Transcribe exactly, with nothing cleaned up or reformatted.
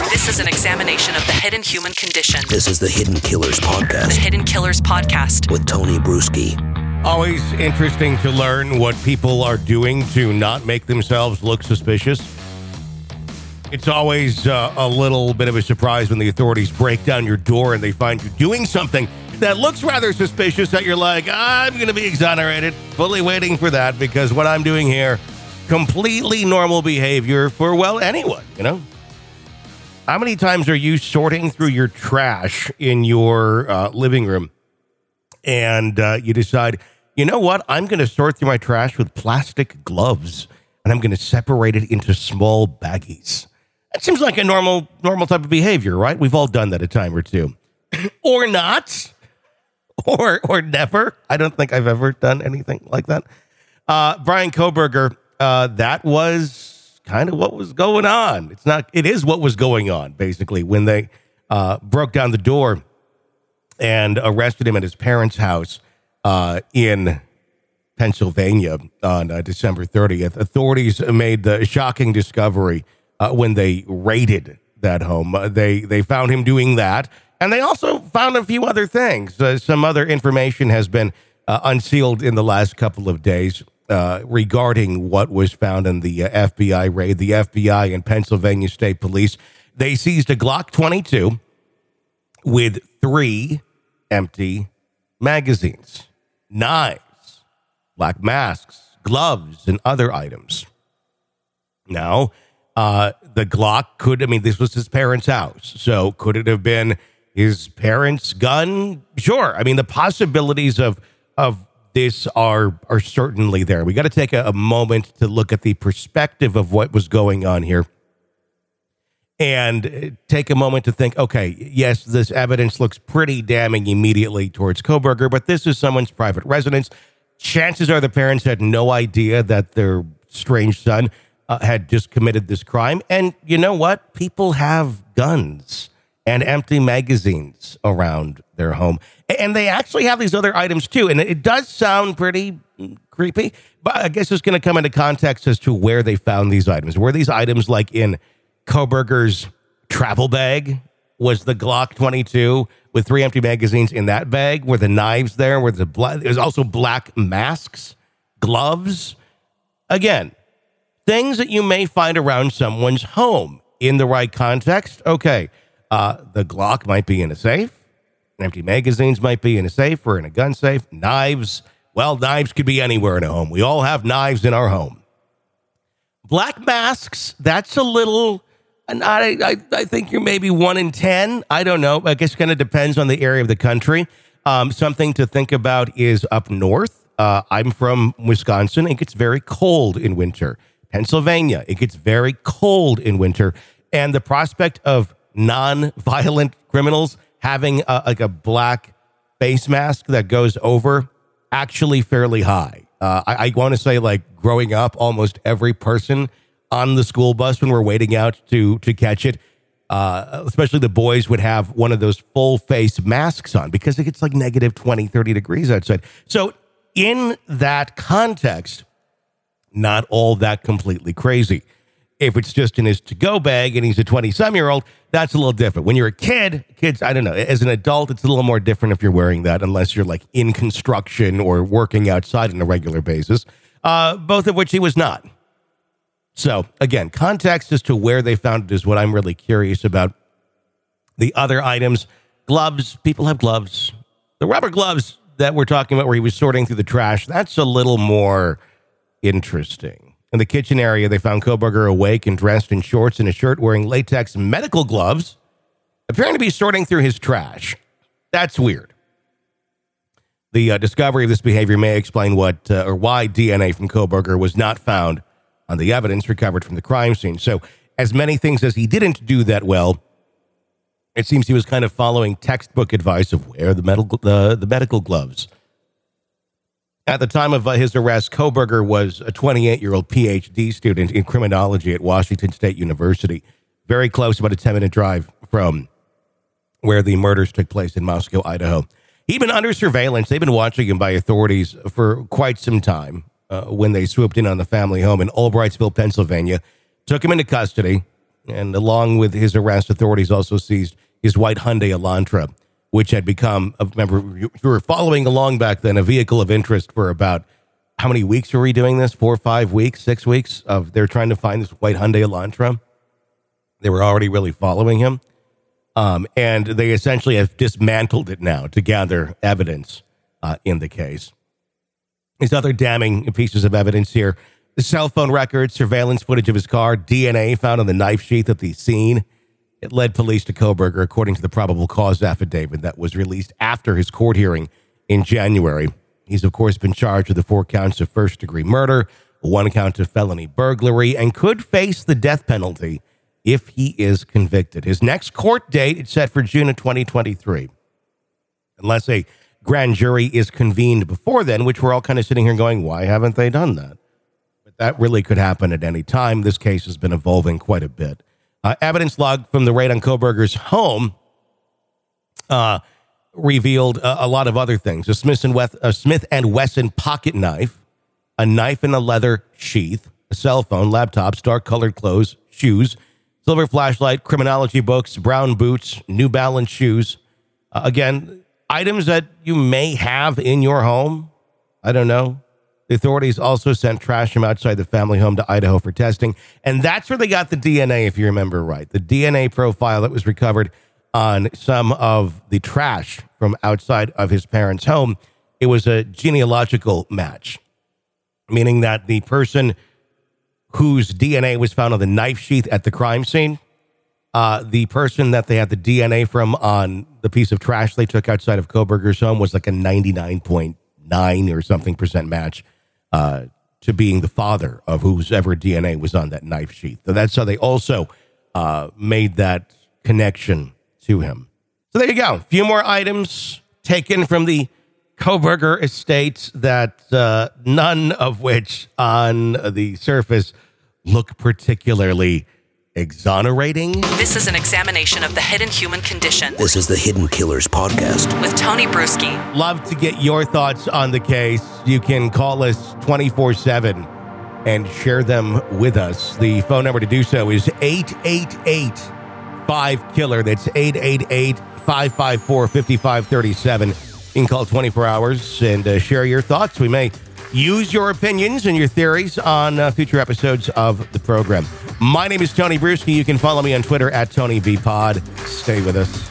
This is an examination of the hidden human condition. This is the Hidden Killers Podcast. The Hidden Killers Podcast. With Tony Bruschi. Always interesting to learn what people are doing to not make themselves look suspicious. It's always uh, a little bit of a surprise when the authorities break down your door and they find you doing something that looks rather suspicious that you're like, I'm going to be exonerated. Fully waiting for that because what I'm doing here, completely normal behavior for, well, anyone, you know? How many times are you sorting through your trash in your uh, living room and uh, you decide, you know what, I'm going to sort through my trash with plastic gloves and I'm going to separate it into small baggies. That seems like a normal normal type of behavior, right? We've all done that a time or two. Or not. Or or never. I don't think I've ever done anything like that. Uh, Bryan Kohberger, uh, that was kind of what was going on. It's not, it is what was going on, basically, when they uh, broke down the door and arrested him at his parents' house uh, in Pennsylvania on uh, December thirtieth. Authorities made the shocking discovery uh, when they raided that home. Uh, they, they found him doing that, and they also found a few other things. Uh, some other information has been uh, unsealed in the last couple of days. Uh, regarding what was found in the uh, F B I raid. The F B I and Pennsylvania State Police, they seized a Glock twenty-two with three empty magazines, knives, black masks, gloves, and other items. Now, uh, the Glock could, I mean, this was his parents' house, so could it have been his parents' gun? Sure. I mean, the possibilities of of this are are certainly there. We got to take a, a moment to look at the perspective of what was going on here and take a moment to think, okay, yes, this evidence looks pretty damning immediately towards Kohberger, but this is someone's private residence. Chances are the parents had no idea that their strange son uh, had just committed this crime. And you know what? People have guns and empty magazines around their home. And they actually have these other items, too. And it does sound pretty creepy, but I guess it's going to come into context as to where they found these items. Were these items like in Kohberger's travel bag? Was the Glock twenty-two with three empty magazines in that bag? Were the knives there? Were the bla- There's also black masks, gloves. Again, things that you may find around someone's home in the right context. Okay, uh, the Glock might be in a safe. Empty magazines might be in a safe or in a gun safe. Knives, well, knives could be anywhere in a home. We all have knives in our home. Black masks, that's a little, I, I, I think you're maybe one in ten. I don't know. I guess it kind of depends on the area of the country. Um, something to think about is up north. Uh, I'm from Wisconsin. It gets very cold in winter. Pennsylvania, it gets very cold in winter. And the prospect of non-violent criminals having a, like a black face mask that goes over, actually fairly high. Uh, I, I want to say, like, growing up, almost every person on the school bus when we're waiting out to to catch it, uh, especially the boys, would have one of those full face masks on because it gets like negative twenty, thirty degrees outside. So in that context, not all that completely crazy. If it's just in his to-go bag and he's a twenty-some-year-old, that's a little different. When you're a kid, kids, I don't know, as an adult, it's a little more different if you're wearing that, unless you're like in construction or working outside on a regular basis, uh, both of which he was not. So, again, context as to where they found it is what I'm really curious about. The other items, gloves, people have gloves. The rubber gloves that we're talking about where he was sorting through the trash, that's a little more interesting. In the kitchen area, they found Kohberger awake and dressed in shorts and a shirt wearing latex medical gloves, appearing to be sorting through his trash. That's weird. The uh, discovery of this behavior may explain what uh, or why D N A from Kohberger was not found on the evidence recovered from the crime scene. So, as many things as he didn't do that well, it seems he was kind of following textbook advice of wear the medical, uh, the medical gloves. At the time of uh, his arrest, Kohberger was a twenty-eight-year-old P H D student in criminology at Washington State University, very close, about a ten-minute drive from where the murders took place in Moscow, Idaho. He'd been under surveillance. They've been watching him by authorities for quite some time uh, when they swooped in on the family home in Albrightsville, Pennsylvania, took him into custody, And along with his arrest, authorities also seized his white Hyundai Elantra, which had become, remember, you were following along back then, a vehicle of interest for about, how many weeks were we doing this? Four, five weeks, six weeks of they're trying to find this white Hyundai Elantra. They were already really following him. Um, and they essentially have dismantled it now to gather evidence uh, in the case. These other damning pieces of evidence here: the cell phone records, surveillance footage of his car, D N A found on the knife sheath at the scene. It led police to Kohberger, according to the probable cause affidavit that was released after his court hearing in January. He's, of course, been charged with the four counts of first-degree murder, one count of felony burglary, and could face the death penalty if he is convicted. His next court date is set for June of twenty twenty-three. Unless a grand jury is convened before then, which we're all kind of sitting here going, why haven't they done that? But that really could happen at any time. This case has been evolving quite a bit. Uh, evidence log from the raid on Kohberger's home uh, revealed uh, a lot of other things. A Smith and, Weth- a Smith and Wesson pocket knife, a knife in a leather sheath, a cell phone, laptops, dark-colored clothes, shoes, silver flashlight, criminology books, brown boots, New Balance shoes. Uh, again, items that you may have in your home. I don't know. The authorities also sent trash from outside the family home to Idaho for testing. And that's where they got the D N A, if you remember right. The D N A profile that was recovered on some of the trash from outside of his parents' home. It was a genealogical match, meaning that the person whose D N A was found on the knife sheath at the crime scene, uh, the person that they had the D N A from on the piece of trash they took outside of Kohberger's home was like a ninety-nine point nine or something percent match uh, to being the father of whoever D N A was on that knife sheath. So that's how they also uh, made that connection to him. So there you go. A few more items taken from the Kohberger estate that uh, none of which on the surface look particularly exonerating. This is an examination of the hidden human condition This is the Hidden Killers Podcast. with Tony Bruski. Love to get your thoughts on the case. You can call us twenty-four seven and share them with us. The phone number to do so is eight eight eight, five killer. That's eight eight eight, five five four, five five three seven. You can call twenty-four hours and uh, share your thoughts. We may use your opinions and your theories on uh, future episodes of the program. My name is Tony Bruski. You can follow me on Twitter at Tony B Pod. Stay with us.